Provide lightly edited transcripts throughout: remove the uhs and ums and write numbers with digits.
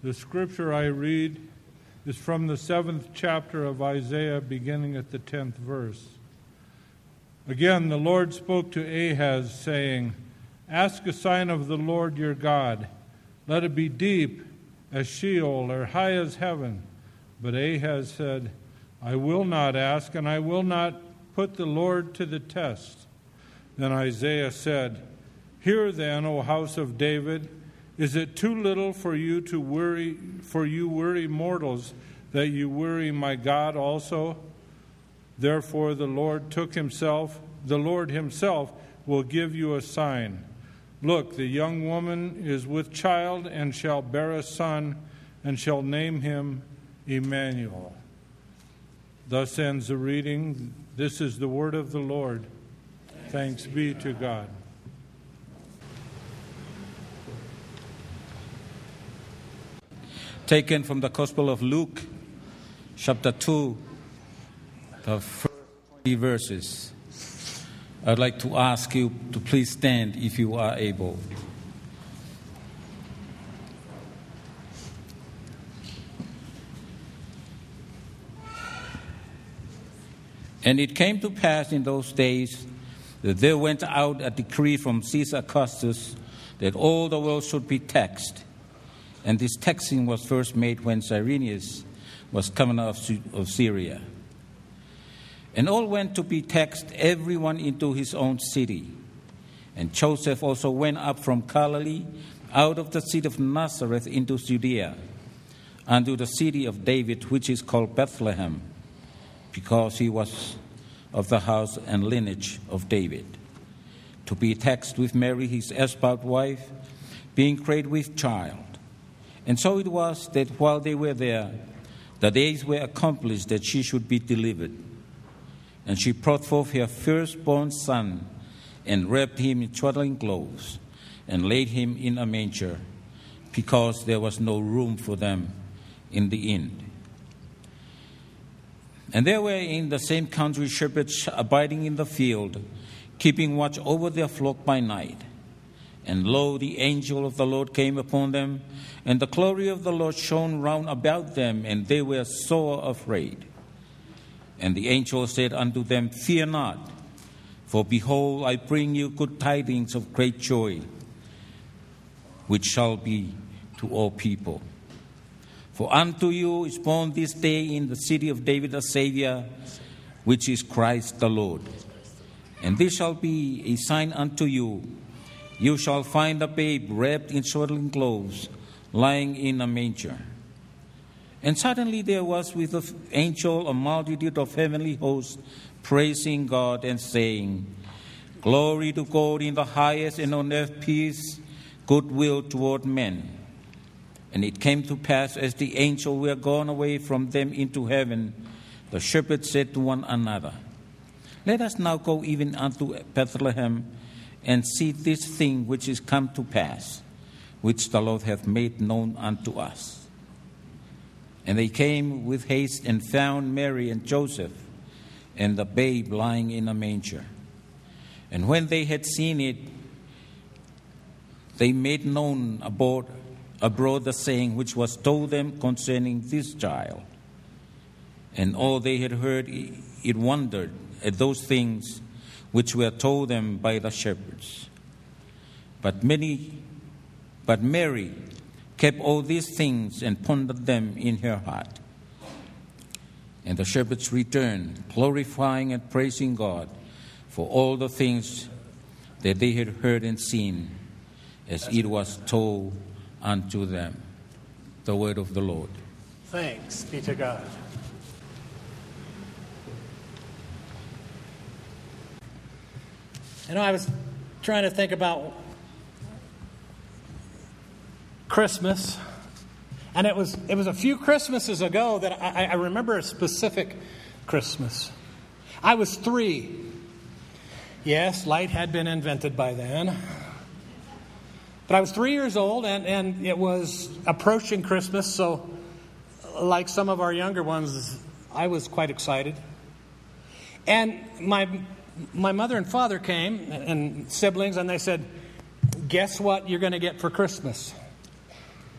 The scripture I read is from the 7th chapter of Isaiah, beginning at the 10th verse. Again, the Lord spoke to Ahaz, saying, "Ask a sign of the Lord your God. Let it be deep as Sheol or high as heaven." But Ahaz said, "I will not ask, and I will not put the Lord to the test." Then Isaiah said, "Hear then, O house of David, is it too little for you worry mortals, that you worry my God also? Therefore the Lord himself will give you a sign. Look, the young woman is with child and shall bear a son, and shall name him Emmanuel." Thus ends the reading. This is the word of the Lord. Thanks be to God. Taken from the Gospel of Luke, chapter 2, the first 20 verses. I'd like to ask you to please stand if you are able. And it came to pass in those days that there went out a decree from Caesar Augustus that all the world should be taxed. And this taxing was first made when Cyrenius was governor of Syria. And all went to be taxed, everyone into his own city. And Joseph also went up from Galilee, out of the city of Nazareth into Judea, unto the city of David, which is called Bethlehem, because he was of the house and lineage of David, to be taxed with Mary, his espoused wife, being great with child. And so it was that while they were there, the days were accomplished that she should be delivered. And she brought forth her firstborn son, and wrapped him in swaddling clothes, and laid him in a manger, because there was no room for them in the inn. And there were in the same country shepherds abiding in the field, keeping watch over their flock by night. And lo, the angel of the Lord came upon them, and the glory of the Lord shone round about them, and they were sore afraid. And the angel said unto them, "Fear not, for behold, I bring you good tidings of great joy, which shall be to all people. For unto you is born this day in the city of David a Savior, which is Christ the Lord. And this shall be a sign unto you. You shall find a babe wrapped in swaddling clothes, lying in a manger." And suddenly there was with the angel a multitude of heavenly hosts, praising God and saying, "Glory to God in the highest, and on earth peace, goodwill toward men." And it came to pass, as the angels were gone away from them into heaven, the shepherds said to one another, "Let us now go even unto Bethlehem, and see this thing which is come to pass, which the Lord hath made known unto us." And they came with haste and found Mary and Joseph, and the babe lying in a manger. And when they had seen it, they made known abroad the saying which was told them concerning this child. And all they had heard, it wondered at those things which were told them by the shepherds. But Mary kept all these things and pondered them in her heart. And the shepherds returned, glorifying and praising God for all the things that they had heard and seen, as it was told unto them. The word of the Lord. Thanks be to God. I was trying to think about Christmas, and it was a few Christmases ago that I remember a specific Christmas. I was 3. Yes, light had been invented by then. But I was 3 years old, and it was approaching Christmas, so like some of our younger ones, I was quite excited. And my mother and father came, and siblings, and they said, "Guess what you're going to get for Christmas?"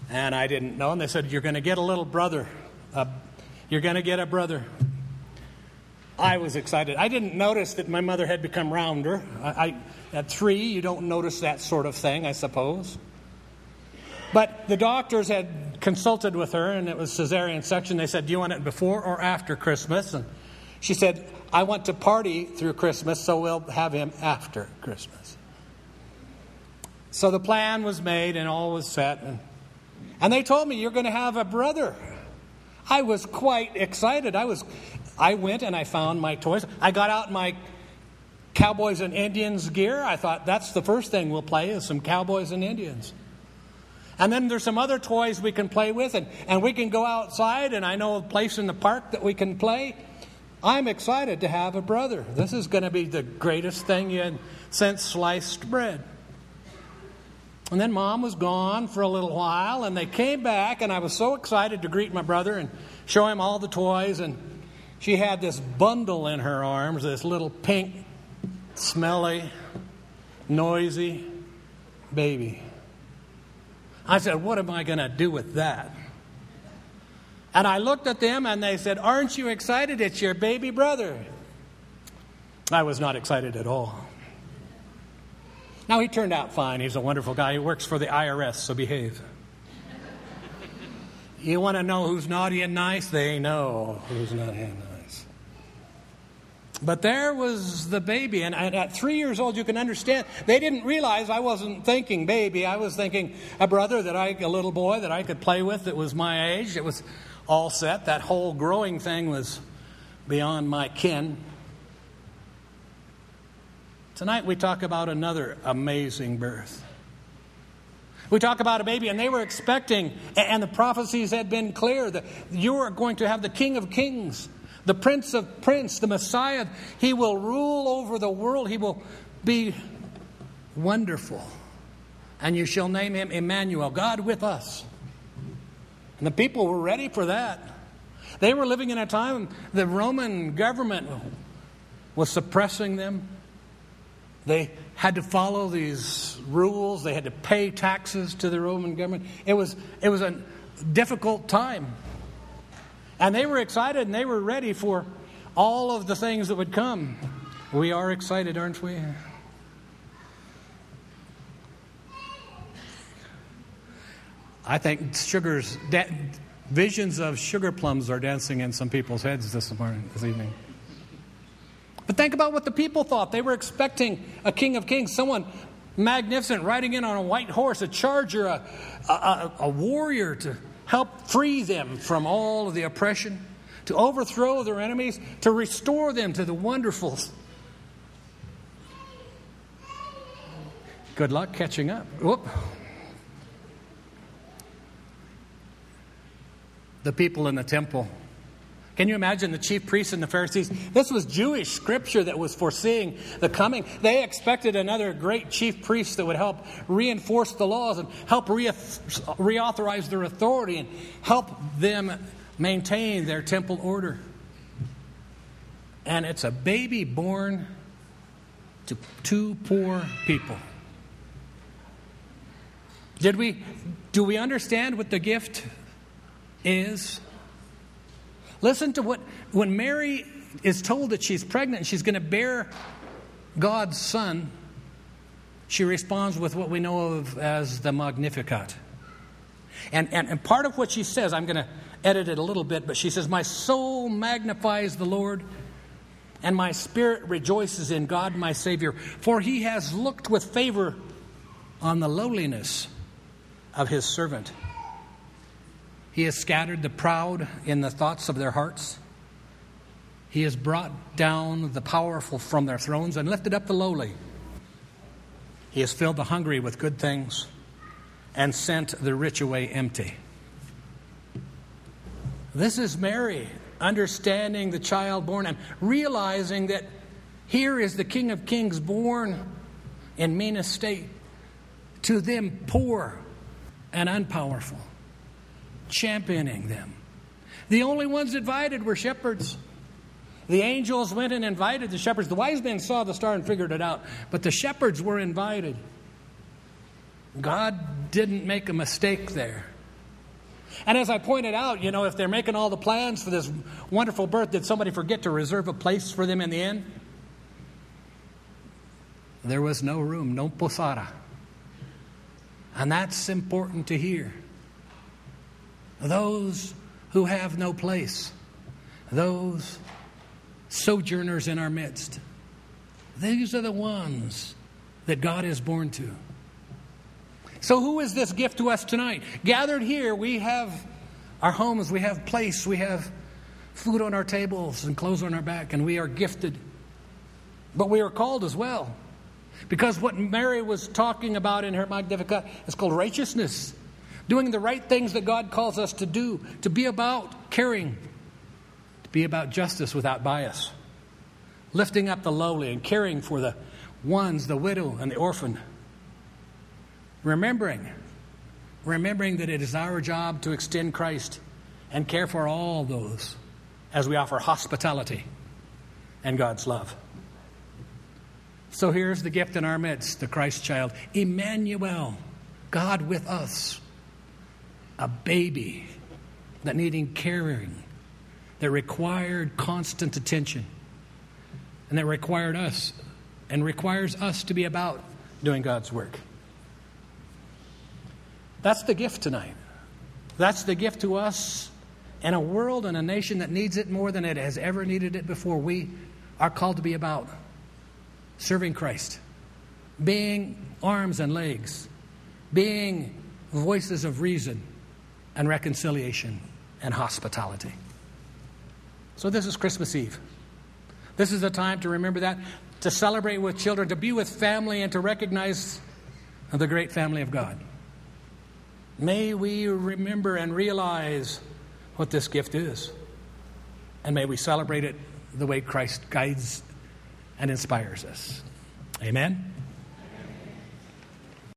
And I didn't know. And they said, you're going to get a little brother. You're going to get a brother. I was excited. I didn't notice that my mother had become rounder. At 3, you don't notice that sort of thing, I suppose. But the doctors had consulted with her, and it was cesarean section. They said, do you want it before or after Christmas? And she said, I want to party through Christmas, so we'll have him after Christmas. So the plan was made and all was set. And they told me, you're going to have a brother. I was quite excited. I went and I found my toys. I got out my Cowboys and Indians gear. I thought, that's the first thing we'll play is some Cowboys and Indians. And then there's some other toys we can play with, and we can go outside, and I know a place in the park that we can play. I'm excited to have a brother. This is going to be the greatest thing since sliced bread. And then Mom was gone for a little while, and they came back, and I was so excited to greet my brother and show him all the toys. And she had this bundle in her arms, this little pink, smelly, noisy baby. I said, what am I going to do with that? And I looked at them, and they said, aren't you excited? It's your baby brother. I was not excited at all. Now, he turned out fine. He's a wonderful guy. He works for the IRS, so behave. You want to know who's naughty and nice? They know who's naughty and nice. But there was the baby. And at 3 years old, you can understand, they didn't realize I wasn't thinking baby. I was thinking a brother a little boy that I could play with that was my age. It was all set. That whole growing thing was beyond my kin. Tonight we talk about another amazing birth. We talk about a baby, and they were expecting, and the prophecies had been clear, that you are going to have the King of Kings, the Prince of Princes, the Messiah. He will rule over the world. He will be wonderful. And you shall name him Emmanuel, God with us. And the people were ready for that. They were living in a time the Roman government was suppressing them. They had to follow these rules. They had to pay taxes to the Roman government. It was a difficult time. And they were excited and they were ready for all of the things that would come. We are excited, aren't we? I think visions of sugar plums are dancing in some people's heads this evening. But think about what the people thought. They were expecting a King of Kings, someone magnificent, riding in on a white horse, a charger, a warrior to help free them from all of the oppression, to overthrow their enemies, to restore them to the wonderful. Good luck catching up. Whoop. The people in the temple. Can you imagine the chief priests and the Pharisees? This was Jewish scripture that was foreseeing the coming. They expected another great chief priest that would help reinforce the laws and help reauthorize their authority and help them maintain their temple order. And it's a baby born to 2 poor people. Do we understand what the gift is? Listen to when Mary is told that she's pregnant and she's going to bear God's son, she responds with what we know of as the Magnificat. And part of what she says, I'm going to edit it a little bit, but she says, my soul magnifies the Lord, and my spirit rejoices in God my Savior, for he has looked with favor on the lowliness of his servant. He has scattered the proud in the thoughts of their hearts. He has brought down the powerful from their thrones and lifted up the lowly. He has filled the hungry with good things and sent the rich away empty. This is Mary understanding the child born and realizing that here is the King of Kings born in mean estate to them poor and unpowerful, championing them. The only ones invited were shepherds. The angels went and invited the shepherds. The wise men saw the star and figured it out, but the shepherds were invited. God didn't make a mistake there. And as I pointed out, if they're making all the plans for this wonderful birth, did somebody forget to reserve a place for them in the inn? There was no room, no posada. And that's important to hear. Those who have no place, those sojourners in our midst, these are the ones that God is born to. So who is this gift to us tonight? Gathered here, we have our homes, we have place, we have food on our tables and clothes on our back, and we are gifted. But we are called as well. Because what Mary was talking about in her Magnificat is called righteousness. Doing the right things that God calls us to do. To be about caring. To be about justice without bias. Lifting up the lowly and caring for the ones, the widow and the orphan. Remembering that it is our job to extend Christ and care for all those as we offer hospitality and God's love. So here's the gift in our midst, the Christ child, Emmanuel, God with us, a baby that needing caring, that required constant attention, and that requires us to be about doing God's work. That's the gift tonight. That's the gift to us in a world and a nation that needs it more than it has ever needed it before. We are called to be about serving Christ, being arms and legs, being voices of reason and reconciliation and hospitality. So this is Christmas Eve. This is a time to remember that, to celebrate with children, to be with family, and to recognize the great family of God. May we remember and realize what this gift is. And may we celebrate it the way Christ guides and inspires us. Amen.